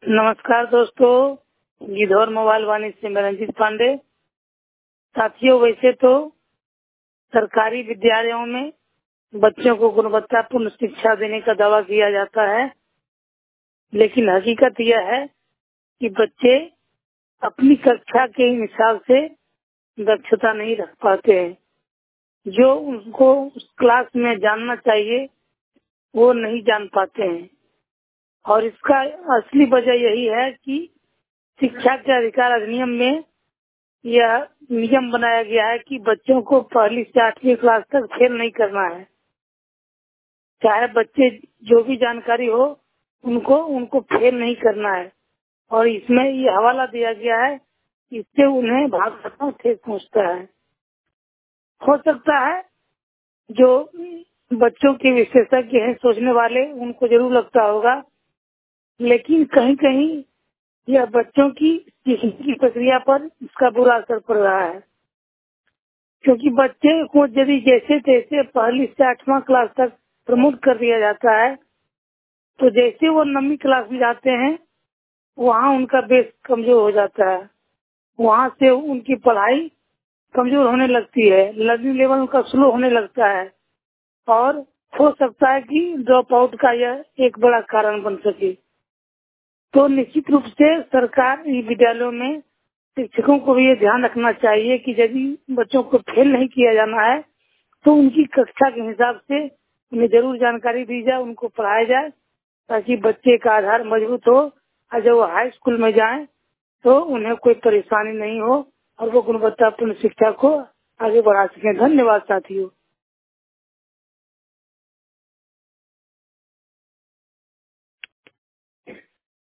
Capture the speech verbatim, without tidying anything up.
नमस्कार दोस्तों, गिद्धौर मोबाइल वाणी से मैं रंजीत पांडे। साथियों, वैसे तो सरकारी विद्यालयों में बच्चों को गुणवत्तापूर्ण शिक्षा देने का दावा किया जाता है, लेकिन हकीकत यह है कि बच्चे अपनी कक्षा के हिसाब से दक्षता नहीं रख पाते हैं। जो उनको उस क्लास में जानना चाहिए वो नहीं जान पाते हैं, और इसका असली वजह यही है कि शिक्षा के अधिकार अधिनियम में यह नियम बनाया गया है कि बच्चों को पहली से आठवीं क्लास तक फेल नहीं करना है। चाहे बच्चे जो भी जानकारी हो उनको उनको फेल नहीं करना है, और इसमें ये हवाला दिया गया है, इससे उन्हें भागवतों ठेस पहुँचता है। हो सकता है जो बच्चों के विशेषज्ञ हैं, सोचने वाले, उनको जरूर लगता होगा, लेकिन कहीं कहीं यह बच्चों की सीखने की प्रक्रिया पर इसका बुरा असर पड़ रहा है, क्योंकि बच्चे को यदि जैसे तैसे पहली से आठवां क्लास तक प्रमोट कर दिया जाता है, तो जैसे वो नवीं क्लास में जाते हैं वहाँ उनका बेस कमजोर हो जाता है। वहाँ से उनकी पढ़ाई कमजोर होने लगती है, लर्निंग लेवल उनका स्लो होने लगता है, और हो सकता है कि ड्रॉप आउट का यह एक बड़ा कारण बन सके। तो निश्चित रूप से सरकार विद्यालयों में शिक्षकों को भी ये ध्यान रखना चाहिए कि यदि बच्चों को फेल नहीं किया जाना है तो उनकी कक्षा के हिसाब से उन्हें जरूर जानकारी दी जाए, उनको पढ़ाया जाए, ताकि बच्चे का आधार मजबूत हो और जब वो हाई स्कूल में जाएं तो उन्हें कोई परेशानी नहीं हो और वो गुणवत्तापूर्ण शिक्षा को आगे बढ़ा सकें। धन्यवाद साथियों।